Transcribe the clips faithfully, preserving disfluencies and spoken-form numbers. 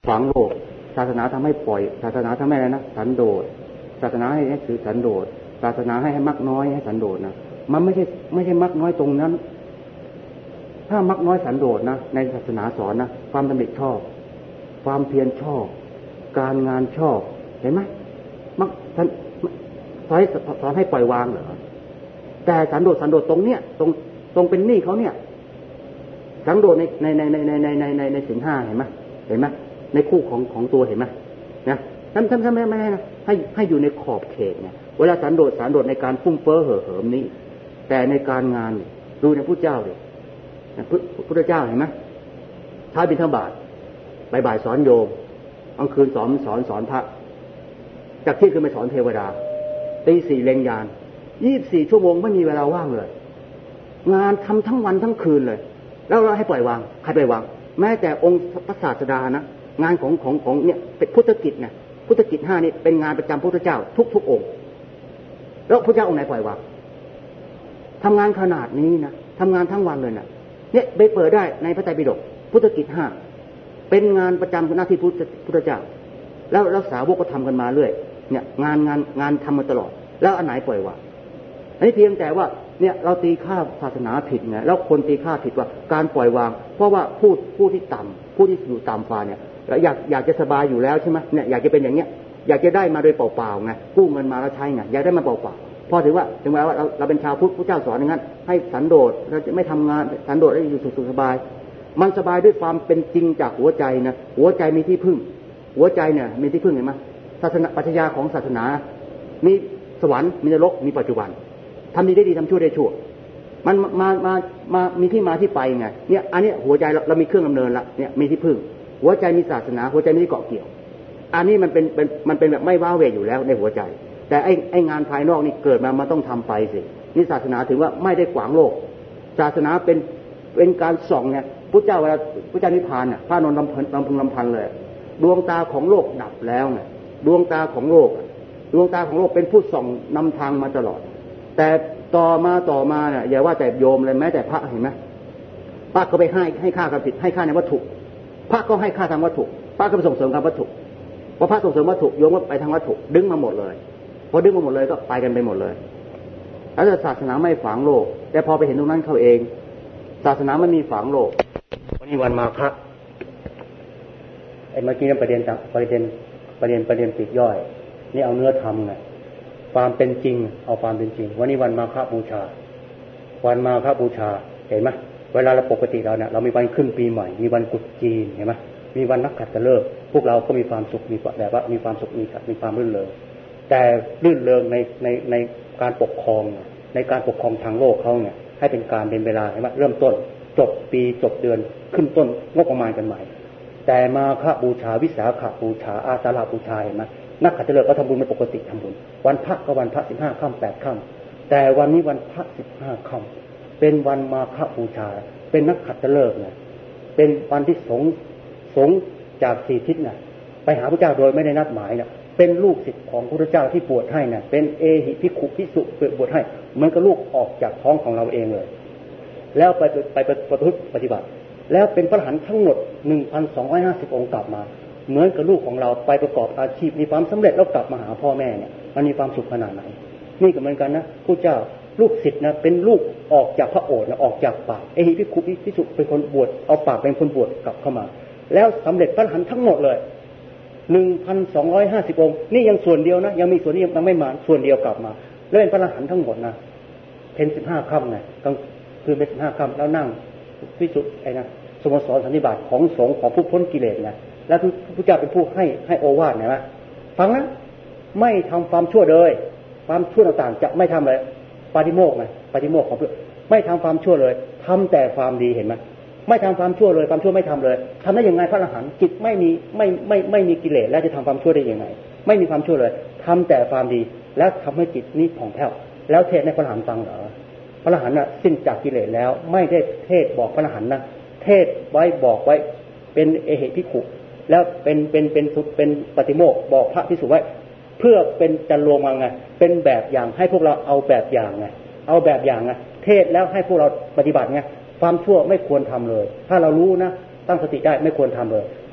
ฝังโลกศาสนาทำให้ปล่อยศาสนาทำให้อะไรนะสันโดษศาสนาให้ให้ถือสันโดษศาสนาให้ให้มักน้อยให้สันโดษนะมันไม่ใช่ไม่ใช่มักน้อยตรงนั้นถ้ามักน้อยสันโดษนะในศาสนาสอนนะความดำริชอบความเพียรชอบการงานชอบเห็นไหมมักท่านสอนสอนให้ปล่อยวางเหรอแต่สันโดษสันโดษตรงเนี้ยตรงตรงเป็นหนี้เขาเนี่ยสันโดษในในในในในในในในในศีลห้าเห็นไหมเห็นไหมในคู่ของของตัวเห็นไหมนะท่านท่านท่านไม่ไม่ให้นะให้ให้อยู่ในขอบเขตเนี่ยเวลาสันโดษสันโดษในการฟุ้งเฟ้อเห่อเหิมนี้แต่ในการงานดูในพุทธเจ้าเลยพุทธเจ้าเห็นไหมท้าบิณฑบาตบ่ายๆสอนโยมกลางคืนสอนสอนสอนพระจากที่คือไปสอนเทวดาตีสี่เล็งยานยี่สิบสี่ชั่วโมงไม่มีเวลาว่างเลยงานทำทั้งวันทั้งคืนเลยแล้วเราให้ปล่อยวางใครปล่อยวางแม้แต่องค์พระศาสดานะงานของของของเนี่ยเป็นพุทธกิจนะพุทธกิจห้านี่เป็นงานประจำพระพุทธเจ้าทุกทุกองค์แล้วพระเจ้าองค์ไหนปล่อยวางทำงานขนาดนี้นะทำงานทั้งวันเลยนะเนี่ยไปเปิดได้ในพระไตรปิฎกพุทธกิจห้าเป็นงานประจำหน้าที่พุทธเจ้าแล้วรักษาวกก็ทำกันมาเรื่อยเนี่ยงานงานงานทำมาตลอดแล้วอันไหนปล่อยวางอันนี้เพียงแต่ว่าเนี่ยเราตีค่าศาสนาผิดไงแล้วคนตีค่าผิดว่าการปล่อยวางเพราะว่าผู้ผู้ที่ต่ำผู้ที่อยู่ต่ำฟ้าเนี่ยอยากอยากจะสบายอยู่แล้วใช่ไหมเนี่ยอยากจะเป็นอย่างเงี้ยอยากจะได้มาโดยเปล่าๆไงกู้เงินมาแล้วใช้ไงอยากได้มาเปล่าๆพอถือว่าถึงแม้ว่าเราเราเป็นชาวพุทธพระเจ้าสอนอย่างนั้นให้สันโดษเราจะไม่ทำงานสันโดษได้อยู่สุขสบายมันสบายด้วยความเป็นจริงจากหัวใจนะหัวใจมีที่พึ่งหัวใจเนี่ยมีที่พึ่งเห็นไหมศาสนาปรัชญาของศาสนามีสวรรค์มีนรกมีปัจจุบันทำดีได้ดีทำชั่วได้ชั่วมันมามามามีที่มาที่ไปไงเนี่ยอันนี้หัวใจเราเรามีเครื่องดำเนินละเนี่ยมีที่พึ่งหัวใจมีศาสนาหัวใจไม่ได้เกาะเกี่ยวอันนี้มันเป็นเป็นมันเป็นแบบไม่ว้าเหวอยู่แล้วในหัวใจแต่ไอ้ไอ้งานภายนอกนี่เกิดมามันต้องทำไปสินี่ศาสนาถือว่าไม่ได้ขวางโลกศาสนาเป็นเป็นการส่องเนี่ยพระเจ้าเวลาพระเจ้านิพพานเนี่ยพระนนท์ลำพันลำพึงลำพันเลยดวงตาของโลกดับแล้วไงดวงตาของโลกดวงตาของโลกเป็นผู้ส่องนำทางมาตลอดแต่ต่อมาต่อมาเนี่ยอย่าว่าแต่โยมเลยแม้แต่พระเห็นไหมพระก็ไปให้ให้ค่ากับผิดให้ค่าในวัตถุพระก็ให้ค่าทางวัตถุพระก็ไปส่งเสริมทางวัตถุพอพระส่งเสริมวัตถุโยมก็ไปทางวัตถุดึงมาหมดเลยพอดึงมาหมดเลยก็ไปกันไปหมดเลยแล้วศาสนาไม่ฝังโลกแต่พอไปเห็นตรงนั้นเขาเองศาสนาไม่มีฝังโลกวันนี้วันมาฆะไอ้เมื่อกี้นั่นประเด็นประเด็นประเด็นประเด็นปลีกย่อยนี่เอาเนื้อธรรมไงความเป็นจริงเอาความเป็นจริงวันนี้วันมาฆบูชาวันมาฆบูชาเห็นไหมเวลาเราปกติเราเนี่ยเรามีวันขึ้นปีใหม่มีวันกุฎจีนเห็นไหมมีวันนักขัตฤกษ์พวกเราก็มีความสุขมีแบบว่ามีความสุขมีมีความรื่นเริงแต่รื่นเริงในในในการปกครองในการปกครองทางโลกเขาเนี่ยให้เป็นการเป็นเวลาเห็นไหมเริ่มต้นจบปีจบเดือนขึ้นต้นงบประมาณกันใหม่แต่มาฆบูชาวิสาขบูชาอาสาฬหบูชาเห็นไหมนักขัตฤกษ์ก็ทำบุญเป็นปกติทำบุญวันพระก็วันพระสิบห้าค่ำแปดค่ำแต่วันนี้วันพระสิบห้าค่ำเป็นวันมาฆบูชาเป็นนักขัตฤกษ์เนี่ยเป็นวันที่สงสงจากสี่ทิศน่ะไปหาพระเจ้าโดยไม่ได้นัดหมายน่ะเป็นลูกศิษย์ของพระพุทธเจ้าที่บวชให้น่ะเป็นเอหิภิกขุภิกษุบวชให้เหมือนกับลูกออกจากท้องของเราเองเลยแล้วไปไปประพฤติปฏิบัติแล้วเป็นพระอรหันต์ทั้งหมด หนึ่งพันสองร้อยห้าสิบ องค์กลับมาเหมือนกับลูกของเราไปประกอบอาชีพมีความสำเร็จแล้วกลับมาหาพ่อแม่เนี่ยมันมีความสุขขนาดไหนนี่ก็เหมือนกันนะพระเจ้าลูกศิษย์นะเป็นลูกออกจากพระโอษฐ์นะออกจากปากเอหิภิกขุภิกษุเป็นคนบวชเอาปากเป็นคนบวชกลับเข้ามาแล้วสำเร็จพระอรหันต์ทั้งหมดเลย หนึ่งพันสองร้อยห้าสิบ องค์นี่ยังส่วนเดียวนะยังมีส่วนนี้ยังไม่มาส่วนเดียวกลับมาแล้วเป็นพระอรหันต์ทั้งหมดนะเพนสิบห้าค่ำไงกลางคืนเป็นสิบห้าค่ำแล้วนั่งภิกษุไอ้นะสโมสรสันนิบาตของสงฆ์ของผู้พ้นกิเลสนะแล้วพระเจ้าเป็นผู้ให้ให้โอวาทนะฟังนะไม่ทำความชั่วเลยความชั่วต่างๆจะไม่ทำเลยปาฏิโมกข์ไงปาฏิโมกข์ของเพื่อไม่ทำความชั่วเลยทำแต่ความดีเห็นไหมไม่ทำความชั่วเลยความชั่วไม่ทำเลยทำได้ยังไงพระอรหันต์จิตไม่มีไม่ไม่ไม่มีกิเลสแล้วจะทำความชั่วได้ยังไงไม่มีความชั่วเลยทำแต่ความดีแล้วทำให้จิตนี้ผ่องแผ้วแล้วเทศในพระอรหันต์ฟังเหรอพระอรหันต์น่ะสิ้นจากกิเลสแล้วไม่ได้เทศบอกพระอรหันต์นะเทศไว้บอกไว้เป็นเอหิภิกขุแล้วเป็นเป็นเป็นเป็นปฏิโมกข์บอกพระภิกษุไว้เพื่อเป็นจันโลมาไงเป็นแบบอย่างให้พวกเราเอาแบบอย่างไงเอาแบบอย่างไงเทศแล้วให้พวกเราปฏิบัติไงความชั่วไม่ควรทำเลยถ้าเรารู้นะตั้งสติได้ไม่ควรทำเลย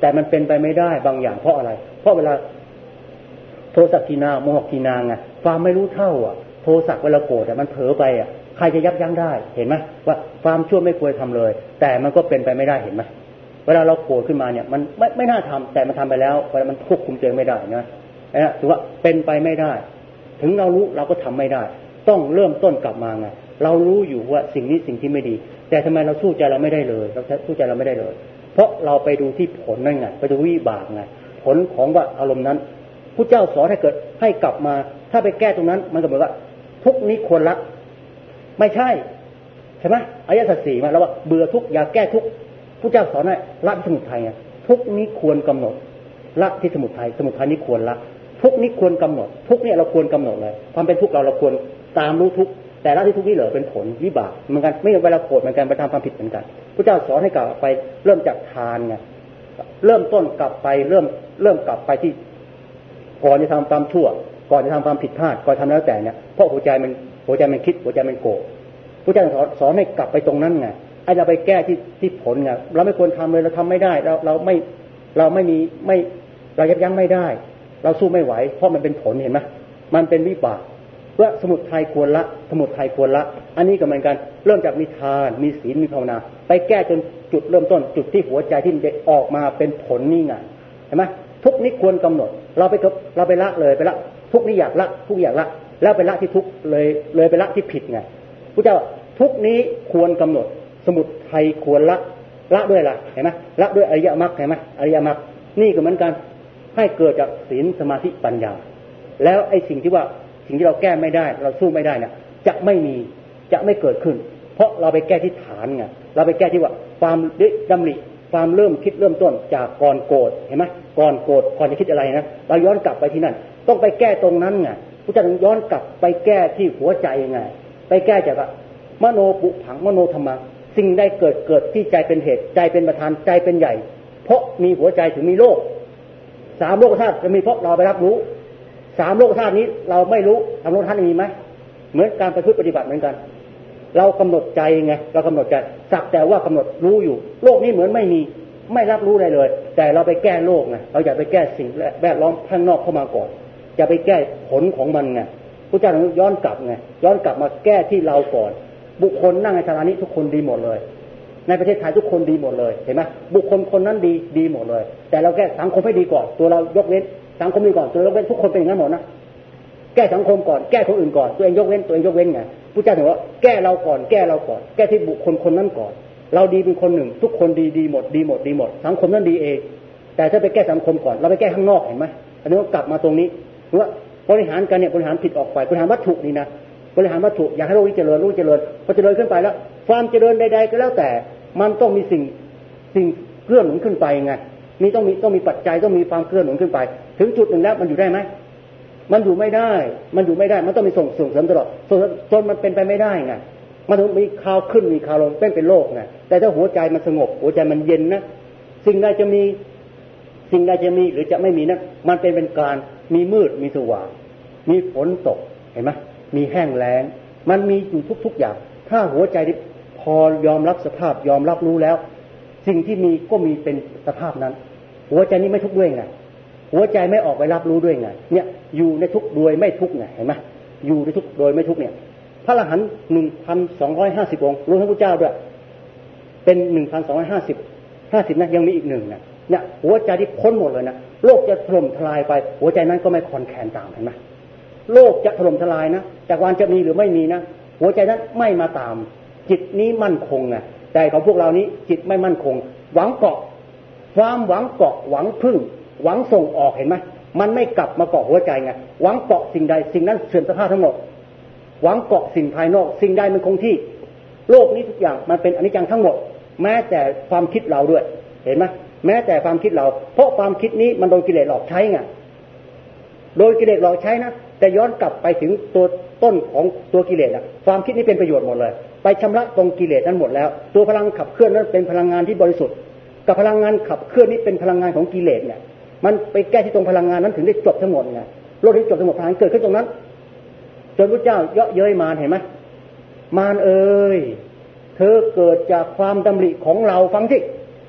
แต่มันเป็นไปไม่ได้บางอย่างเพราะอะไรเพราะเวลาโทสะกีนาโมหกีนาไงความไม่รู้เท่าอ่ะโทสะเวลาโกรธแต่มันเผลอไปอ่ะใครจะยับยั้งได้เห็นไหมว่าความชั่วไม่ควรทำเลยแต่มันก็เป็นไปไม่ได้เห็นไหมเวลาเราโกรธขึ้นมาเนี่ยมันไม่ไม่น่าทำแต่มันทำไปแล้วเวลามันควบคุมตัวเองไม่ได้นะนะถือว่าเป็นไปไม่ได้ถึงเรารู้เราก็ทำไม่ได้ต้องเริ่มต้นกลับมาไงเรารู้อยู่ว่าสิ่งนี้สิ่งที่ไม่ดีแต่ทำไมเราสู้ใจเราไม่ได้เลยเราสู้ใจเราไม่ได้เลยเพราะเราไปดูที่ผลนั่นไงไปดูวิบากไงผลของว่าอารมณ์นั้นผู้เจ้าสอนให้เกิดให้กลับมาถ้าไปแก้ตรงนั้นมันก็เหมือนว่าทุกนี้ควรละไม่ใช่ใช่ไหมอริยสัจสี่มาแล้วว่าเบื่อทุกอย่าแก้ทุกผู้เจ้าสอนให้ละที่สมุทัยไงทุกนี้ควรกำหนดละที่สมุทัยสมุทัยนี้ควรละทุกนี้ควรกำหนดทุกเนี่ยเราควรกำหนดเลยความเป็นทุกเราเราควรตามรู้ทุกแต่ละที่ทุกนี้เหลือเป็นผลวิบากเหมือนกันไม่เวลาโกรธเหมือนกันไปทำความผิดเหมือนกันพระเจ้าสอนให้กลับไปเริ่มจากทานไงเริ่มต้นกลับไปเริ่มเริ่มกลับไปที่ก่อนจะทำความชั่วก่อนจะทำความผิดพลาดก่อนทำแล้วแต่เนี่ยเพราะหัวใจมันหัวใจมันคิดหัวใจมันโกรธพระเจ้าสอนสอนให้กลับไปตรงนั้นไงไอ้เราไปแก้ที่ที่ผลไงเราไม่ควรทำเลยเราทำไม่ได้เราเราไม่เราไม่มีไม่เรายับยั้งไม่ได้เราสู้ไม่ไหวเพราะมันเป็นผลเห็นไหมมันเป็นวิบากว่าสมุทัยควรละสมุทัยควรละอันนี้ก็เหมือนกันเริ่มจากมีทานมีศีลมีภาวนาไปแก้จนจุดเริ่มต้นจุดที่หัวใจที่มันจะออกมาเป็นผลนี่ไงเห็นไหมทุกนี้ควรกำหนดเราไปเราไปละเลยไปละทุกนี้อยากละทุกอยากละแล้วไปละที่ทุกเลยเลยไปละที่ผิดไงพระเจ้าทุกนี้ควรกำหนดสมุทัยควรละละด้วยละเห็นไหมละด้วยอริยมรรคเห็นไหมอริยมรรคนี่ก็เหมือนกันให้เกิดจากศีลสมาธิปัญญาแล้วไอ้สิ่งที่ว่าสิ่งที่เราแก้ไม่ได้เราสู้ไม่ได้เนี่ยจะไม่มีจะไม่เกิดขึ้นเพราะเราไปแก้ที่ฐานไงเราไปแก้ที่ว่าความดำริความเริ่มคิดเริ่มต้นจากก่อนโกรธเห็นไหมก่อนโกรธก่อนจะคิดอะไรนะเราย้อนกลับไปที่นั่นต้องไปแก้ตรงนั้นไงพระเจ้าต้องย้อนกลับไปแก้ที่หัวใจไงไปแก้จากว่ามโนปุผังมโนธรรมะสิ่งใดเกิดเกิดที่ใจเป็นเหตุใจเป็นประธานใจเป็นใหญ่เพราะมีหัวใจถึงมีโลกสามโลกธาตุจะมีเพราะเราไปรับรู้สามโลกธาตุนี้เราไม่รู้สามโลกธาตุมีไหมเหมือนการประพฤติปฏิบัติเหมือนกันเรากำหนดใจไงเรากำหนดใจสักแต่ว่ากำหนดรู้อยู่โลกนี้เหมือนไม่มีไม่รับรู้อะไรเลยแต่เราไปแก้โลกไงเราอย่าไปแก้สิ่งแวดล้อมข้างนอกเข้ามาก่อนอย่าไปแก้ผลของมันไงพระเจ้าย้อนกลับไงย้อนกลับมาแก้ที่เราก่อนบุคคลนั่งในศาลานี้ทุกคนดีหมดเลยในประเทศไทยทุกคนดีหมดเลยเห็นไหมบุคคลคนนั้นดีดีหมดเลยแต่เราแก้สังคมให้ดีก่อนตัวเรายกเว้นสังคมดีก่อนตัวยกเว้นทุกคนเป็นอย่างนั้นหมดนะแก้สังคมก่อนแก้คนอื่นก่อนตัวเองยกเว้นตัวเองยกเว้นไงพระเจ้าถึงว่าแก้เราก่อนแก้เราก่อนแก้ที่บุคคลคนนั้นก่อนเราดีเป็นคนหนึ่งทุกคนดีดีหมดดีหมดดีหมดสังคมนั้นดีเองแต่ถ้าไปแก้สังคมก่อนเราไปแก้ข้างนอกเห็นไหมอันนี้ก็กลับมาตรงนี้ว่าบริหารกันเนี่ยบริหารผิดออกไปบริหารวัตถุนี่นะบริหารวัตถุอยากให้โลกนี้เจริญโลกเจริญพอเจริญขึ้นไปแล้วความเจริญใดๆก็แล้วแต่มันต้องมีสิ่งสิ่งเกื้อหนุนขึ้นไปไงนี่ต้องมีต้องมีปัจจัยต้องมีความเกื้อหนุนขึ้นไปถึงจุดหนึ่งแล้วมันอยู่ได้ไหมมันอยู่ไม่ได้มันอยู่ไม่ได้มันต้องมีส่งส่งเสริมตลอดจนมันเป็นไปไม่ได้ไงมันต้องมีข่าวขึ้นมีข่าวลงเป็นเป็นโลกไงแต่ถ้าหัวใจมันสงบหัวใจมันเย็นนะสิ่งใดจะมีสิ่งใดจะมีหรือจะไม่มีนะมันเป็นเป็นการมีมืดมีสว่างมีฝนตกเห็นไหมมีแห้งแล้งมันมีอยู่ทุกๆอย่างถ้าหัวใจที่พอยอมรับสภาพยอมรับรู้แล้วสิ่งที่มีก็มีเป็นสภาพนั้นหัวใจนี้ไม่ทุกข์ด้วยไงหัวใจไม่ออกไปรับรู้ด้วยไงเนี่ยอยู่ในทุกข์โดยไม่ทุกข์ไงเห็นไหมอยู่ในทุกข์โดยไม่ทุกข์เนี่ยพระอรหันต์หนึ่งพันสองร้อยห้าสิบองค์รวมทั้งพระเจ้าด้วยเป็นหนึ่งพันสองร้อยห้าสิบห้าสิบนะยังมีอีกหนึ่งนะเนี่ยหัวใจที่พ้นหมดเลยนะโลกจะถล่มทลายไปหัวใจนั้นก็ไม่คลอนแคลนตามเห็นไหมโลกจะถล่มทลายนะจากวันจะมีหรือไม่มีนะหัวใจนั้นไม่มาตามจิตนี้มั่นคงไงแต่ของพวกเรานี้จิตไม่มั่นคงหวังเกาะความหวังเกาะหวังพึ่งหวังส่งออกเห็นไหมมันไม่กลับมาเกาะหัวใจไงหวังเกาะสิ่งใดสิ่งนั้นเสื่อมสภาพทั้งหมดหวังเกาะสิ่งภายนอกสิ่งใดมันคงที่โลกนี้ทุกอย่างมันเป็นอนิจจังทั้งหมดแม้แต่ความคิดเราด้วยเห็นไหมแม้แต่ความคิดเราเพราะความคิดนี้มันโดนกิเลสหลอกใช้ไงโดยกิเลสหลอกใช้นะแต่ย้อนกลับไปถึงตัวต้นของตัวกิเลสอะความคิดนี้เป็นประโยชน์หมดเลยไปชำระตรงกิเลสนั้นหมดแล้วตัวพลังขับเคลื่อนนั้นเป็นพลังงานที่บริสุทธิ์กับพลังงานขับเคลื่อนนี้เป็นพลังงานของกิเลสเนี่ยมันไปแก้ที่ตรงพลังงานนั้นถึงได้จบทั้งหมดไงโลกที่จบทั้งหมดพลังเกิดขึ้นตรงนั้นจนพระเจ้าเยาะเย้ยมารเห็นไหมมารเอ้ยเธอเกิดจากความดำริของเราฟังสิ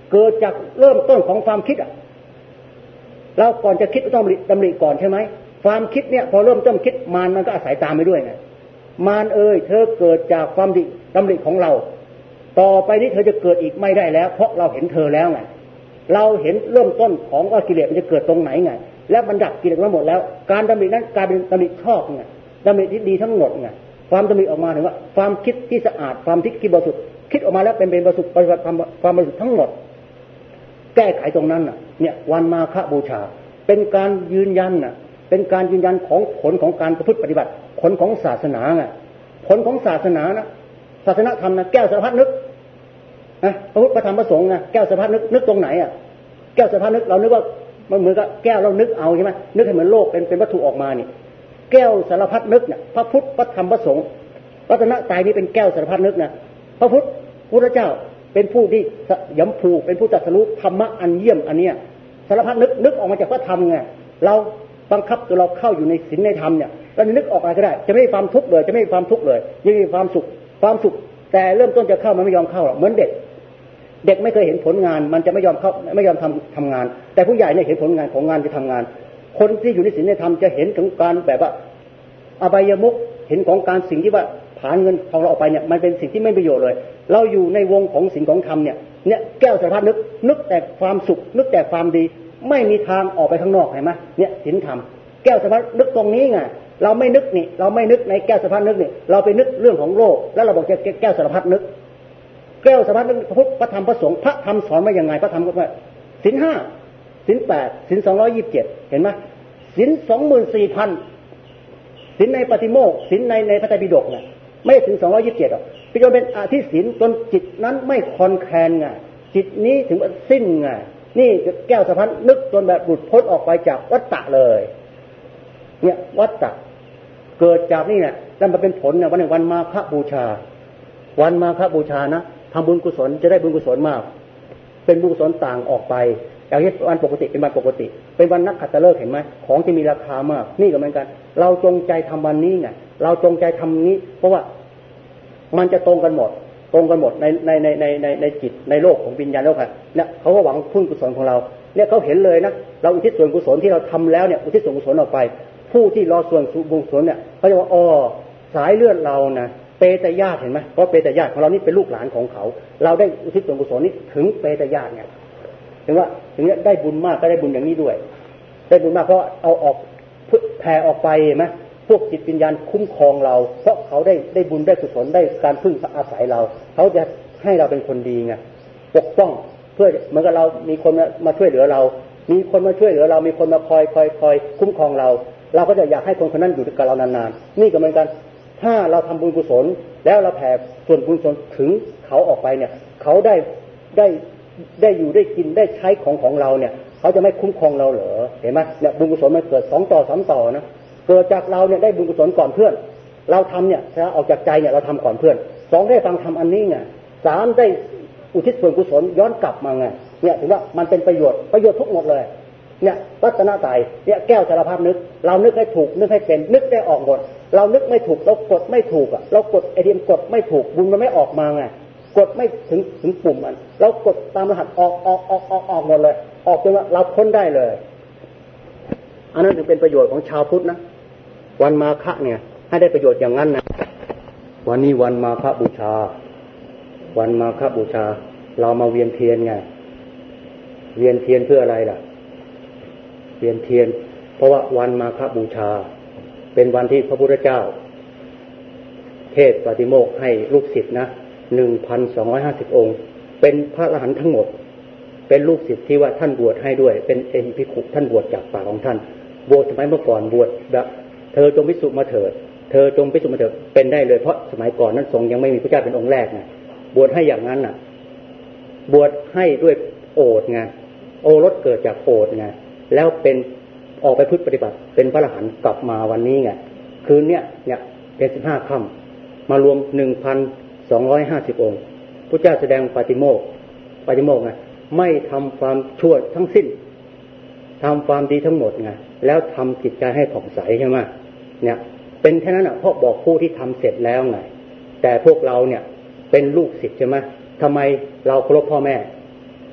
เกิดจากเริ่มต้นของความคิดอ่ะเราก่อนจะคิดต้องดำริก่อนใช่ไหมความคิดเนี่ยพอเริ่มต้นคิดมารมันก็อาศัยตามไปด้วยไงมารเอ้ยเธอเกิดจากความดิดำริของเราต่อไปนี้เธอจะเกิดอีกไม่ได้แล้วเพราะเราเห็นเธอแล้วไงเราเห็นเริ่มต้นของว่ากิเลสมันจะเกิดตรงไหนไงและบรรดับกิเลสทั้งหมดแล้วการดำรินั้นกลายเป็นดำริชอบไงดำริที่ดีทั้งหมดไงความดำริออกมาถึงว่าความคิดที่สะอาดความคิดที่บริสุทธิ์คิดออกมาแล้วเป็นเป็นบริสุทธิ์ปฏิบัติความบริสุทธิ์ทั้งหมดแก้ไขตรงนั้นน่ะเนี่ยวันมาฆบูชาเป็นการยืนยันน่ะเป็นการยืนยันของผลของการประพฤติปฏิบัติผลของศาสนาไงผลของศาสนานะศาสนาธรรมนะแก้วสารพัดนึกนะพระพุทธพระธรรมพระสงฆ์นะแก้วสารพัดนึกนึกตรงไหนอ่ะแก้วสารพัดนึกเรานึกว่ามันเหมือนกับแก้วเรานึกเอาใช่ไหมนึกให้เหมือนโลกเป็นเป็นวัตถุออกมานี่แก้วสารพัดนึกเนี่ยพระพุทธพระธรรมพระสงฆ์รัตนตรัยนี้เป็นแก้วสารพัดนึกนะพระพุทธพุทธเจ้าเป็นผู้ที่ยำภูเป็นผู้ตรัสรู้ธรรมะอันเยี่ยมอันเนี้ยสารพัดนึกนึกออกมาจากพระธรรมไงเราบังคับตัวเราเข้าอยู่ในศีลในธรรมเนี่ยเรานึกออกอะไรก็ได้จะไม่มีความทุกข์เลยจะไม่มีความทุกข์เลยยังมีความสุขความสุขแต่เริ่มต้นจะเข้ามันไม่ยอมเข้าหรอกเหมือนเด็กเด็กไม่เคยเห็นผลงานมันจะไม่ยอมเข้าไม่ยอมทำทำงานแต่ผู้ใหญ่เนี่ยเห็นผลงานของงานจะทำงานคนที่อยู่ในศีลในธรรมจะเห็นถึงการแบบว่าอบายมุขเห็นของการสิ่งที่ว่าผ่านเงินของเราออกไปเนี่ยมันเป็นสิ่งที่ไม่ประโยชน์เลยเราอยู่ในวงของศีลของธรรมเนี่ยเนี่ยแก้วสารพัดนึกนึกแต่ความสุขนึกแต่ความดีไม่มีทางออกไปข้างนอกเห็นไหมเนี่ยศีลธรรมแก้วสารพัดนึกตรงนี้ไงเราไม่นึกนี่เราไม่นึกในแก้วสารพัดนึกนี่เราไปนึกเรื่องของโลกแล้วเราบอกจะแก้วสารพัดนึกแก้วสารพัดนึกพระพุทธพระธรรมพระสงฆ์พระธรรมสอนมาอย่างไงพระธรรมก็ว่าศีลห้าศีลแปดศีลสองร้อยยี่สิบเจ็ดเห็นไหมศีลสองหมื่นสี่พันศีลในปฏิโมกข์ศีลในในพระไตรปิฎกเนี่ยไม่ถึงสองร้อยยี่สิบเจ็ดหรอกจนเป็นอธิศีลจนจิตนั้นไม่คลอนแคลนไงจิตนี้ถึงสิ้นไงนี่แก้วสารพัดนึกจนแบบหลุดพ้นออกไปจากวัฏฏะเลยเนี่ยวัฏฏะเกิดจากนี่เนี่ยแล้วมันเป็นผลเนี่ยวันหนึ่งวันมาฆบูชาวันมาฆบูชานะทำบุญกุศลจะได้บุญกุศลมากเป็นบุญกุศลต่างออกไปอย่างที่วันปกติเป็นวันปกติเป็นวันนักขัตฤกษ์เห็นไหมของที่มีราคามากนี่ก็เหมือนกันเราจงใจทำวันนี้ไงเราจงใจทำนี้เพราะว่ามันจะตรงกันหมดตรงกันหมดในในในในในในจิตในโลกของวิญญาณโลกค่ะเนี่ยเขาก็หวังพึ่งกุศลของเราเนี่ยเขาเห็นเลยนะเราอุทิศส่วนกุศลที่เราทำแล้วเนี่ยอุทิศส่วนกุศลออกไปผู้ที่รอส่วนบุญกุศลเนี่ยเขาจะว่าอ๋อสายเลือดเรานะเปตญาติเห็นไหมเพราะเปตญาติของเรานี่เป็นลูกหลานของเขาเราได้อุทิศส่วนกุศลนี้ถึงเปตญาติเนี่ยถึงว่าถึงนี้ได้บุญมากก็ได้บุญอย่างนี้ด้วยได้บุญมากเพราะเอาออกแผ่ออกไปเห็นไหมพวกจิตวิญญาณคุ้มครองเราเพราะเขาได้ได้บุญได้กุศลได้การพึ่งอาศัยเราเขาจะให้เราเป็นคนดีไงปกป้องเพื่อเหมือนกับเรามีคนมาช่วยเหลือเรามีคนมาช่วยเหลือเรามีคนมาคอยคอยคอยคุ้มครองเราเราก็จะอยากให้คนคนนั้นอยู่กับเรานานๆนี่ก็เหมือนกันถ้าเราทำบุญกุศลแล้วเราแผ่ส่วนบุญกุศลถึงเขาออกไปเนี่ยเขาได้ได้ได้อยู่ได้กินได้ใช้ของของเราเนี่ยเขาจะไม่คุ้มครองเราเหรอเห็นไหมเนี่ยบุญกุศลมันเกิดสองต่อสามต่อนะเกิดจากเราเนี่ยได้บุญกุศลก่อนเพื่อนเราทำเนี่ยถ้าออกจากใจเนี่ยเราทำก่อนเพื่อนสองได้ฟังทำอันนี้ไงสามได้อุทิศส่วนกุศลย้อนกลับมาไงเนี่ยถือว่ามันเป็นประโยชน์ประโยชน์ทุกหมดเลยเนี่ยรัตนตรัยเนี่ยแก้วสารพัดนึกเรานึกให้ถูกนึกให้เป็นนึกได้ออกหมดเรานึกไม่ถูกเรากดไม่ถูกอ่ะเรากดไอเดียมกดไม่ถูกบุญมันไม่ออกมาไงกดไม่ถึงถึงปุ่มมันเรากดตามรหัสออกออกออกออกออกหมดเลยออกจนว่าเราพ้นได้เลยอันนั้นถึงเป็นประโยชน์ของชาวพุทธนะวันมาฆะเนี่ยให้ได้ประโยชน์อย่างนั้นนะวันนี้วันมาฆบูชาวันมาฆบูชาเรามาเวียนเทียนไงเวียนเทียนเพื่ออะไรล่ะเวียนเทียนเพราะว่าวันมาฆบูชาเป็นวันที่พระพุทธเจ้าเทศน์ปาฏิโมกข์ให้ลูกศิษย์นะ หนึ่งพันสองร้อยห้าสิบ องค์เป็นพระอรหันต์ทั้งหมดเป็นลูกศิษย์ที่ว่าท่านบวชให้ด้วยเป็นเอหิภิกขุท่านบวชจากปากของท่านบวชสมัยเมื่อก่อนบวชแบบเธอจงภิกษุมาเถิดเธอจงภิกษุมาเถิดเป็นได้เลยเพราะสมัยก่อนนั้นทรงยังไม่มีพระเจ้าเป็นองค์แรกไงบวชให้อย่างนั้นน่ะบวชให้ด้วยโอษไงโอรสเกิดจากโอษไงแล้วเป็นออกไปพึ่งปฏิบัติเป็นพระอรหันต์กลับมาวันนี้ไงคืนเนี้ยเนี่ยเป็นสิบห้าค่ำมารวม หนึ่งพันสองร้อยห้าสิบ องค์พระเจ้าแสดงปาฏิโมกข์ปาฏิโมกข์ไงไม่ทำความชั่วทั้งสิ้นทำความดีทั้งหมดไงแล้วทำจิตใจให้ผ่องใสใช่ไหมเนี่ยเป็นแค่นั้นอ่ะเพราะบอกผู้ที่ทำเสร็จแล้วไงแต่พวกเราเนี่ยเป็นลูกศิษย์ใช่ไหมทำไมเราเคารพพ่อแม่ผ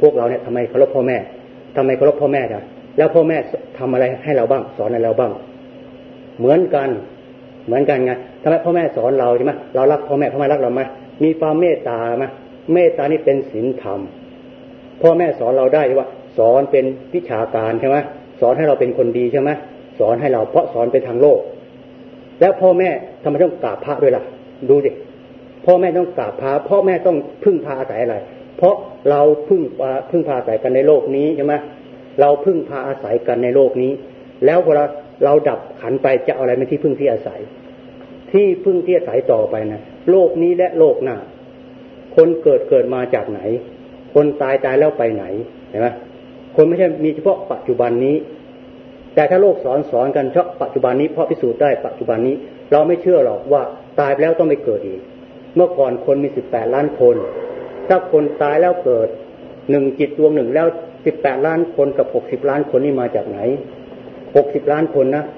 พวกเราเนี่ยทำไมเคารพพ่อแม่ทำไมเคารพพ่อแม่ได้แล้วพ่อแม่ทำอะไรให้เราบ้างสอนอะไรเราบ้างเหมือนกันเหมือนกันไงทำไมพ่อแม่สอนเราใช่ไหมเรารักพ่อแม่พ่อแม่รักเราไหมมีความเมตตาไหมเมตตานี่เป็นศีลธรรมพ่อแม่สอนเราได้ว่าสอนเป็นวิชาการใช่ไหมสอนให้เราเป็นคนดีใช่ไหมสอนให้เราเพราะสอนเป็นทางโลกแล้วพ่อแม่ทำไมต้องกราบพระด้วยล่ะดูสิพ่อแม่ต้องกราบพระพ่อแม่ต้องพึ่งพาอาศัยอะไรเพราะเราพึ่งพึ่งพาอาศัยกันในโลกนี้ใช่ไหมเราพึ่งพาอาศัยกันในโลกนี้แล้วเวลาเราดับขันไปจะเอาอะไรเป็นที่พึ่งที่อาศัยที่พึ่งที่อาศัยต่อไปนะโลกนี้และโลกหน้าคนเกิดเกิดมาจากไหนคนตายตายแล้วไปไหนเห็นไหมคนไม่ใช่มีเฉพาะปัจจุบันนี้แต่ถ้าโลกสอนสอนกันเฉพาะปัจจุบันนี้เพราะพิสูจน์ได้ปัจจุบันนี้เราไม่เชื่อหรอกว่าตายไปแล้วต้องไปเกิดอีกเมื่อก่อนคนมีสิบแปดล้านคนถ้าคนตายแล้วเกิดหนึ่งจิตดวงหนึ่งแล้วสิบแปดล้านคนกับหกสิบล้านคนนี่มาจากไหนหกสิบล้านคนนะ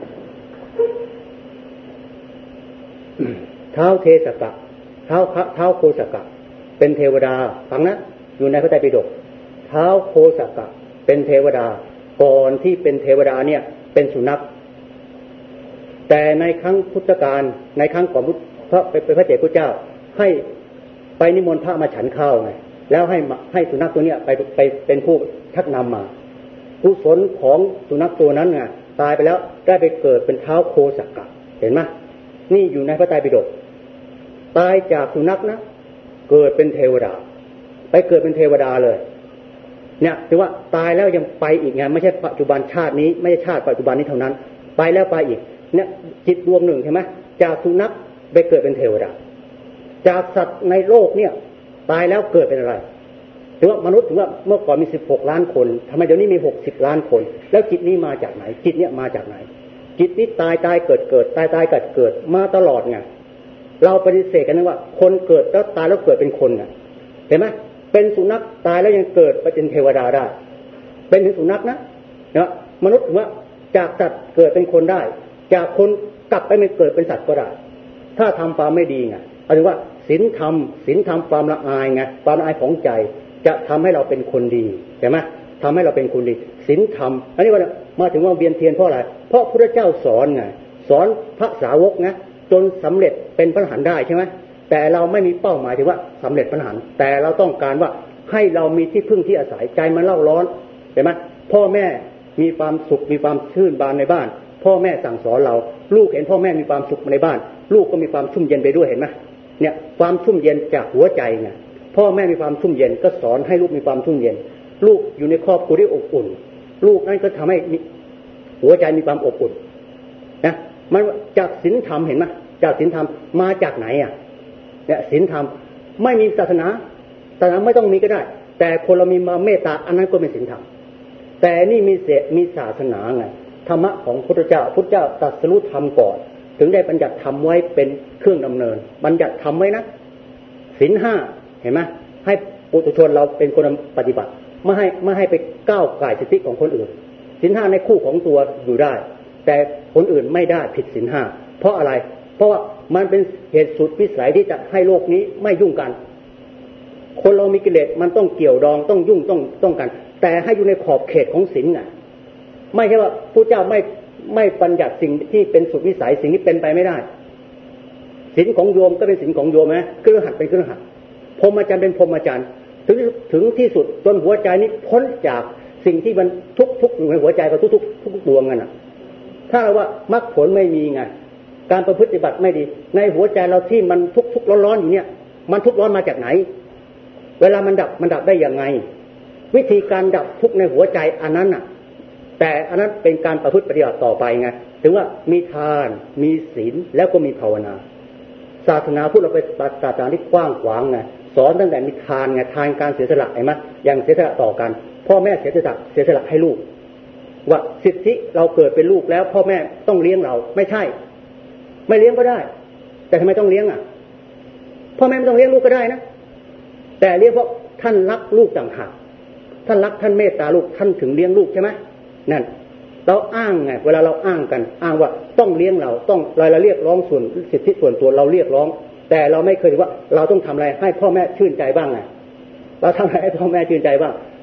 เท้าเทสกะเท้าเท้าโคสกะเป็นเทวดาฟังนะอยู่ในพระไตรปิฎกเท้าโคสกะเป็นเทวดาก่อนที่เป็นเทวดาเนี่ยเป็นสุนัขแต่ในครั้งพุทธกาลในครั้งก่อนพุทธพระเป็นพระเจ้าพุทธเจ้าให้ไปนิมนต์พระมาฉันข้าวไงแล้วให้ให้สุนัขตัวเนี้ยไปไปเป็นผู้ชักนำมากุศลของสุนัขตัวนั้นไงตายไปแล้วได้ไปเกิดเป็นเท้าโคสกะเห็นไหมนี่อยู่ในพระไตรปิฎกตายจากสุนัขนะเกิดเป็นเทวดาไปเกิดเป็นเทวดาเลยเนี่ยถือว่าตายแล้วยังไปอีกไงไม่ใช่ปัจจุบันชาตินี้ไม่ใช่ชาติปัจจุบันนี้เท่านั้นไปแล้วไปอีกเนี่ยจิตดวงหนึ่งใช่ไหมจากสุนัขไปเกิดเป็นเทวดาจากสัตว์ในโลกเนี่ยตายแล้วเกิดเป็นอะไรถือว่ามนุษย์ถือว่าเมื่อก่อนมีสิบหกล้านคนทำไมเดี๋ยวนี้มีหกสิบล้านคนแล้วจิตนี้มาจากไหนจิตเนี่ยมาจากไหนจิตนี้ตายตายเกิดเกิดตายตายเกิดเกิดมาตลอดไงเราปฏิเสธกันนะว่าคนเกิดแล้วตายแล้วเกิดเป็นคนไงเห็นไหมเป็นสุนัขตายแล้วยังเกิดไปเป็นเทวดาได้เป็นถึงสุนัขนะนะมนุษย์ถือว่าจากสัตว์เกิดเป็นคนได้จากคนกลับไปไม่เกิดเป็นสัตว์ก็ได้ถ้าทำความไม่ดีไงเอาถือว่าศีลธรรมศีลธรรมความละอายไงความละอายของใจจะทำให้เราเป็นคนดีใช่ไหมทำให้เราเป็นคนดีศีลธรรมอันนี้ว่ามาถึงว่าเวียนเทียนเพราะอะไรเพราะพระเจ้าสอนไงสอนพระสาวกนะจนสำเร็จเป็นพระอรหันต์ได้ใช่ไหมแต่เราไม่มีเป้าหมายถึงว่าสำเร็จพระอรหันต์แต่เราต้องการว่าให้เรามีที่พึ่งที่อาศัยใจมันเล่าร้อนเห็นไหมพ่อแม่มีความสุขมีความชื่นบานในบ้านพ่อแม่สั่งสอนเราลูกเห็นพ่อแม่มีความสุขในบ้านลูกก็มีความชุ่มเย็นไปด้วยเห็นไหมเนี่ยความชุ่มเย็นจากหัวใจไงพ่อแม่มีความชุ่มเย็นก็สอนให้ลูกมีความชุ่มเย็นลูกอยู่ในครอบครัวที่อบอุ่นลูกนั่นก็ทำให้หัวใจมีความอบอุ่นนะมันจากศีลธรรมเห็นไหมจากศีลธรรมมาจากไหนอ่ะเนี่ยศีลธรรมไม่มีศาสนาศาสนาไม่ต้องมีก็ได้แต่คนเรามีมาเมตตาอันนั้นก็เป็นศีลธรรมแต่นี่มีเสมีศาสนาไงธรรมะของพุทธเจ้าพุทธเจ้าตรัสรู้ธรรมก่อนถึงได้บัญญัติธรรมไว้เป็นเครื่องดำเนินบัญญัติธรรมไว้นะศีลห้าเห็นไหมให้ปุถุชนเราเป็นคนปฏิบัติไม่ให้ไม่ให้ไปก้าวก่ายสิทธิของคนอื่นศีลห้าในคู่ของตัวอยู่ได้แต่คนอื่นไม่ได้ผิดศีลห้าเพราะอะไรเพราะว่ามันเป็นเหตุสุดวิสัยที่จะให้โลกนี้ไม่ยุ่งกันคนเรามีกิเลสมันต้องเกี่ยวดองต้องยุ่งต้องต้องกันแต่ให้อยู่ในขอบเขตของศีลน่ะไม่ใช่ว่าพระเจ้าไม่ไม่บัญญัติสิ่งที่เป็นสุดวิสัยสิ่งที่เป็นไปไม่ได้ศีลของโยมก็เป็นศีลของโยมนะเครือขัดเป็นเครือขัดพรหมจรรย์เป็นพรหมจรรย์ถึงถึงที่สุดจนหัวใจนี้พ้นจากสิ่งที่มันทุกทุกอยู่ในหัวใจกับทุกทุกทุกดวงกันน่ะถ้าว่ามรรคผลไม่มีไงการประพฤติบัติไม่ดีในหัวใจเราที่มันทุกทุกร้อนๆอยู่เนี่ยมันทุกร้อนมาจากไหนเวลามันดับมันดับได้ยังไงวิธีการดับทุกในหัวใจอันนั้นน่ะแต่อันนั้นเป็นการประพฤติปฏิบัติต่อไปไงถึงว่ามีทานมีศีลแล้วก็มีภาวนาศาสนาพุทธเราเป็นศาสนาที่กว้างขวางไงสอนตั้งแต่มีทานไงทานการเสียสละไอ้มั้ยอย่างเสียสละต่อกันพ่อแม่เสียสละเสียสละให้ลูกว่าสิทธิเราเกิดเป็นลูกแล้วพ่อแม่ต้องเลี้ยงเราไม่ใช่ไม่เลี้ยงก็ได้แต่ทำไมต้องเลี้ยงอ่ะพ่อแม่ไม่ต้องเลี้ยงลูกก็ได้นะแต่เลี้ยงเพราะท่านรักลูกต่างหากท่านรักท่านเมตตาลูกท่านถึงเลี้ยงลูกใช่ไหมนั่นเราอ้างไงเวลาเราอ้างกันอ้างว่าต้องเลี้ยงเราต้องเราเราเรียกร้องส่วนสิทธิส่วนตัวเราเรียกร้องแต่เราไม่เคยว่าเราต้องทำอะไรให้พ่อแม่ชื่นใจบ้างไงเราทำอะไรให้พ่อแม่ชื่นใจบ้าง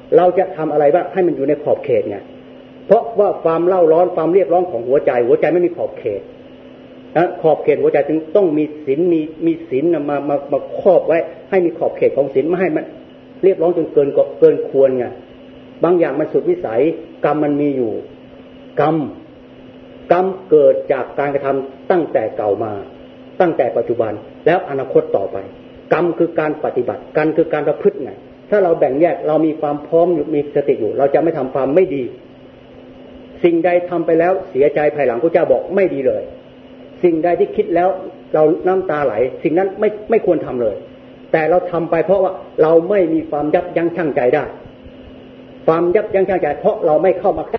เราจะทำอะไรบ้างให้มันอยู่ในขอบเขตไงเพราะว่าความเล่าร้อนความเรียกร้องของหัวใจหัวใจไม่มีขอบเขตนะขอบเขตหัวใจจึงต้องมีศีลมีมีศีลมามามาครอบไว้ให้มีขอบเขตของศีลไม่ให้มันเรียกร้องจนเกินเกินควรไงบางอย่างมันสุดวิสัยกรรมมันมีอยู่กรรมกรรมเกิดจากการกระทำตั้งแต่เก่ามาตั้งแต่ปัจจุบันแล้วอนาคตต่อไปกรรมคือการปฏิบัติกรรมคือการประพฤติไงถ้าเราแบ่งแยกเรามีความพร้อมมีสติอยู่เราจะไม่ทำความไม่ดีสิ่งใดทำไปแล้วเสียใจภายหลังพระเจ้าบอกไม่ดีเลยสิ่งใดที่คิดแล้วเราน้ำตาไหลสิ่งนั้นไม่ไม่ควรทำเลยแต่เราทำไปเพราะว่าเราไม่มีความยับยั้งชั่งใจได้ความยับยั้งชั่งใจเพราะเราไม่เข้ามา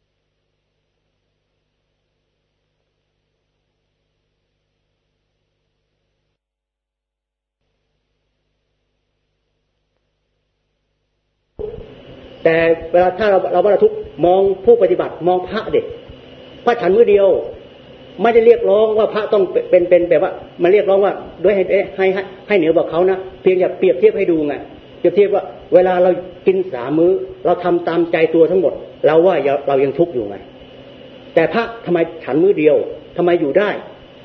แต่เวลาถ้าเราเราว่าทุกมองผู้ปฏิบัติมองพระเด็กพระฉันมือเดียวไม่ได้เรียกร้องว่าพระต้องเป็นเป็นแบบว่ามาเรียกร้องว่าด้วยให้ให้ให้ให้เหนือกว่าเขานะเพียงอย่าเปรียบเทียบให้ดูไงเปรียบเทียบว่าเวลาเรากินสามมื้อเราทำตามใจตัวทั้งหมดเราว่าเรายังทุกข์อยู่ไงแต่พระทำไมฉันมื้อเดียวทำไมอยู่ได้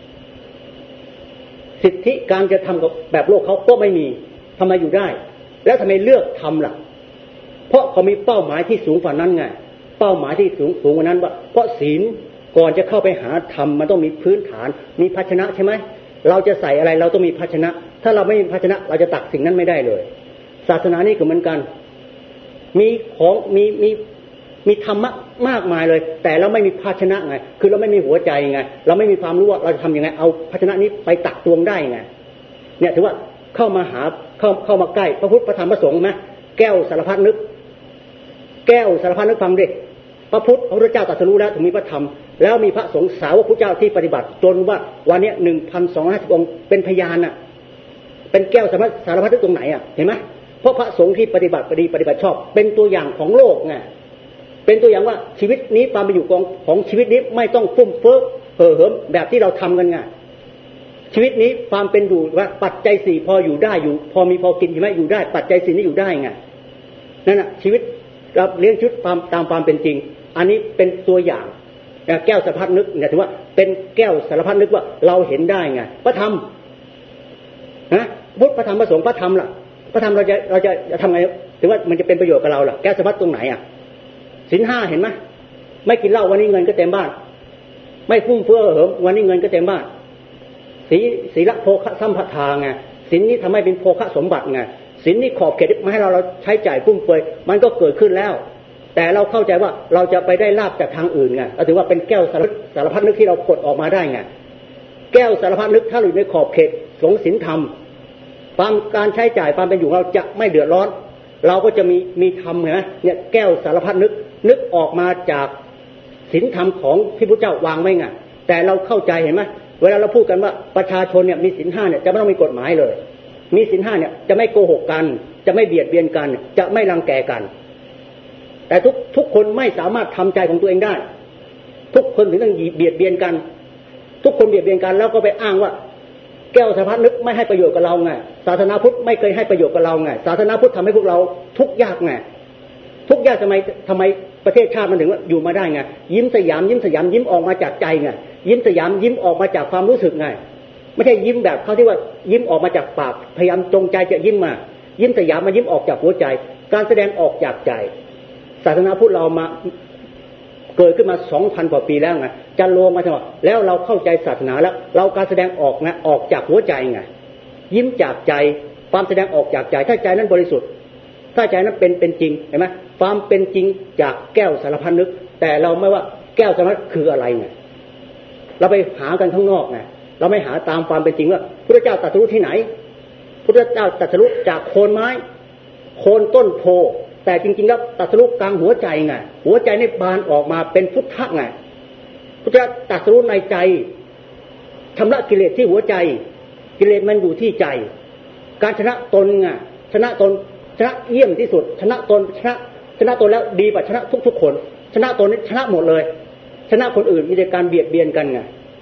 สิทธิการจะทำกับแบบโลกเขาก็ไม่มีทำไมอยู่ได้แล้วทำไมเลือกทำล่ะเพราะเขามีเป้าหมายที่สูงกว่านั้นไงเป้าหมายที่สูงสูงกว่านั้นว่าเพราะศีลก่อนจะเข้าไปหาธรรมมันต้องมีพื้นฐานมีภาชนะใช่ไหมเราจะใส่อะไรเราต้องมีภาชนะถ้าเราไม่มีภาชนะเราจะตักสิ่งนั้นไม่ได้เลยศาสนานี่ก็เหมือนกันมีของมีมีมีธรรมะมากมายเลยแต่เราไม่มีภาชนะไงคือเราไม่มีหัวใจไงเราไม่มีความรู้ว่าเราจะทำยังไงเอาภาชนะนี้ไปตักตวงได้ไงเนี่ยถือว่าเข้ามาหาเข้าเข้ามาใกล้พระพุทธพระธรรมพระสงฆ์ไหมแก้วสารพัดนึกแก้วสารพัดนึกฟังดิพระพุทธพระพุทธเจ้าตรัสรู้แล้วถึงมีพระธรรมแล้วมีพระสงฆ์สาวกพระเจ้าที่ปฏิบัติจนว่าวันนี้หนึ่งพันสองร้อยห้าสิบองค์เป็นพยานน่ะเป็นแก้วสารพัดสารพัดนึกตรงไหนอ่ะเห็นไหมเพราะพระสงฆ์ที่ปฏิบัติปฏิปฏิบัติชอบเป็นตัวอย่างของโลกไงเป็นตัวอย่างว่าชีวิตนี้ความเป็นอยู่ของของชีวิตนี้ไม่ต้องฟุ่มเฟ้อเห่อเหิมแบบที่เราทำกันไงชีวิตนี้ความเป็นอยู่ว่าปัจจัยสี่พออยู่ได้อยู่พอมีพอกินใช่ไหมอยู่ได้ปัจจัยสี่นี้อยู่ได้ไงนั่นน่ะชีวิตเราเลี้ยงชีวิตตามตามความเป็นจริงอันนี้เป็นตัวอย่างแก้วสารพัดนึกเนี่ยถือว่าเป็นแก้วสารพัดนึกว่าเราเห็นได้ไงพระธรรมนะพุทธพระธรรมพระสงฆ์พระธรรมล่ะพระธรรมเราจะเราจะจะทำไงถือว่ามันจะเป็นประโยชน์กับเราล่ะแก้วสารพัดตรงไหนอ่ะศีลห้าเห็นไหมไม่กินเหล้าวันนี้เงินก็เต็มบ้านไม่ฟุ่มเฟือยเหิมวันนี้เงินก็เต็มบ้านศีศีลโภคะสัมปทาไงศีลนี้ทำให้เป็นโภคะสมบัติไงศีลนี้ขอบเขตไม่ให้เราเราใช้จ่ายฟุ่มเฟือยมันก็เกิดขึ้นแล้วแต่เราเข้าใจว่าเราจะไปได้ลาภจากทางอื่นไงเราถือว่าเป็นแก้วสารสารพัดนึกที่เรากดออกมาได้ไงแก้วสารพัดนึกถ้าอยู่ในขอบเขตสงฆ์ศีลธรรมความการใช้จ่ายความเป็นอยู่เราจะไม่เดือดร้อนเราก็จะมีมีธรรมนะเนี่ยแก้วสารพัดนึกนึกออกมาจากศีลธรรมของที่พระเจ้าวางไว้ไงแต่เราเข้าใจเห็นไหมเวลาเราพูดกันว่าประชาชนเนี่ยมีศีลห้าเนี่ยจะไม่ต้องมีกฎหมายเลยมีศีลห้าเนี่ยจะไม่โกหกกันจะไม่เบียดเบียนกันจะไม่รังแกกันแต่ทุกทุกคนไม่สามารถทำใจของตัวเองได้ทุกคนถึงต้องเบียดเบียนกันทุกคนเบียดเบียนกันแล้วก็ไปอ้างว่าแก้วสารพัดนึกไม่ให้ประโยชน์กับเราไงศาสนาพุทธไม่เคยให้ประโยชน์กับเราไงศาสนาพุทธทำให้พวกเราทุกข์ยากไงทุกข์ยากทำไมทำไมประเทศชาติมันถึงว่าอยู่มาได้ไงยิ้มสยามยิ้มสยามยิ้มออกมาจากใจไงยิ้มสยามยิ้มออกมาจากความรู้สึกไงไม่ใช่ยิ้มแบบเขาที่ว่ายิ้มออกมาจากปากพยายามจงใจจะยิ้มมายิ้มสยามมายิ้มออกจากหัวใจการแสดงออกจากใจศาสนาพุทธเรามาเกิดขึ้นมา สองพัน กว่าปีแล้วไงจะลงมาทั้งหมดแล้วเราเข้าใจศาสนาแล้วเราการแสดงออกนะออกจากหัวใจไงยิ้มจากใจความแสดงออกจากใจถ้าใจนั้นบริสุทธิ์ถ้าใจนั้นเป็นเป็นจริงเห็นไหมความเป็นจริงจากแก้วสารพัดนึกแต่เราไม่ว่าแก้วสารพัดคืออะไรไงเราไปหากันข้างนอกไงเราไม่หาตามความเป็นจริงว่าพระเจ้าตรัสรู้ที่ไหนพระเจ้าตรัสรู้จากโคนไม้โคนต้นโพแต่จริงๆแล้วตรัสรู้กลางหัวใจไงหัวใจนี่บานออกมาเป็นพุทธะไงพระเจ้าตรัสรู้ในใจชำระกิเลสที่หัวใจกิเลสมันอยู่ที่ใจการชนะตนไงชนะตนชนะเยี่ยมที่สุดชนะตนชนะชนะตนแล้วดีกว่าชนะทุกๆคนชนะตนนี่ชนะหมดเลยชนะคนอื่นมีแต่การเบียดเบียนกันไง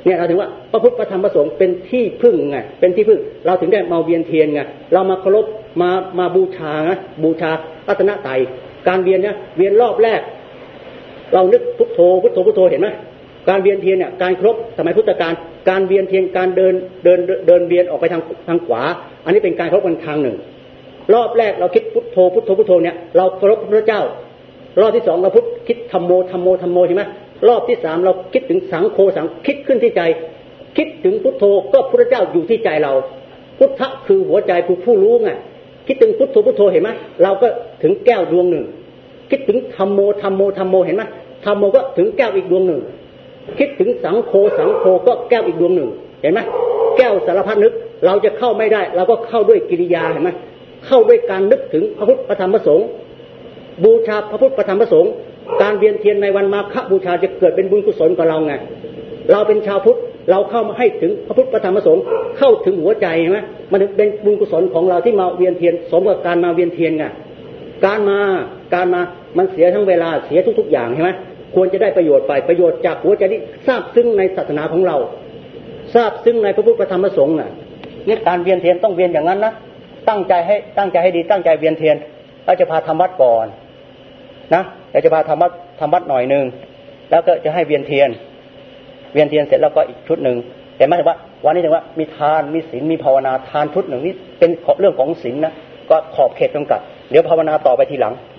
เนี่ยเราถึงว่าพระพุทธพระธรรมพระสงฆ์เป็นที่พึ่งไงเป็นที่พึ่งเราถึงได้มาเวียนเทียนไงเรามาเคารพมามาบูชานะบูชารัตนตรัยการเวียนเนี่ยเวียนรอบแรกเรานึกพุทโธพุทโธพุทโธเห็นไหมการเวียนเทียนเนี่ยการครบสมัยพุทธกาลการเวียนเทียนการเดินเดินเดินเวียนออกไปทางทางขวาอันนี้เป็นการครบกันทางหนึ่งรอบแรกเราคิดพุทโธพุทโธพุทโธเนี่ยเราเคารพพระพุทธเจ้ารอบที่สองเราพุทคิดธัมโมธัมโมธัมโมใช่ไหมรอบที่สามเราคิดถึงสังโฆสังคิดขึ้นที่ใจคิดถึงพุทโธก็พระเจ้าอยู่ที่ใจเราพุทธะคือหัวใจคือผู้รู้ไงคิดถึงพุทโธพุทโธเห็นไหมเราก็ถึงแก้วดวงหนึ่งคิดถึงธัมโมธัมโมธัมโมเห็นไหมธัมโมก็ถึงแก้วอีกดวงหนึ่งคิดถึงสังโฆสังโฆก็แก้วอีกดวงหนึ่งเห็นไหมแก้วสารพัดนึกเราจะเข้าไม่ได้เราก็เข้าด้วยกิริยาเห็นไหมเข้าด้วยการนึกถึงพระพุทธพระธรรมพระสงฆ์บูชาพระพุทธพระธรรมพระสงฆ์การเวียนเทียนในวันมาฆบูชาจะเกิดเป็นบุญกุศลกับเราไงเราเป็นชาวพุทธเราเข้ามาให้ถึงพระพุทธพระธรรมพระสงฆ์เข้าถึงหัวใจเห็นไหมมันเป็นบุญกุศลของเราที่มาเวียนเทียนสมกับการมาเวียนเทียนไงการมาการมามันเสียทั้งเวลาเสียทุกๆอย่างใช่ไหมควรจะได้ประโยชน์ไปประโยชน์จากหัวใจที่ทราบซึ้งในศาสนาของเราทราบซึ้งในพระพุทธพระธรรมพระสงฆ์น่ะเนี่ยการเวียนเทียนต้องเวียนอย่างนั้นนะตั้งใจให้ตั้งใจให้ดีตั้งใจเวียนเทียนเราจะพาทำวัดก่อนนะเราจะพาทำวัดทำวัดหน่อยนึงแล้วก็จะให้เวียนเทียนเวียนเทียนเสร็จแล้วก็อีกชุดนึงแต่ไม่ใช่ว่าวันนี้ถึงว่ามีทานมีศีลมีภาวนาทานชุดหนึ่งนี่เป็นเรื่องของศีลนะก็ขอบเขตจำกัดเดี๋ยวภาวนาต่อไปทีหลัง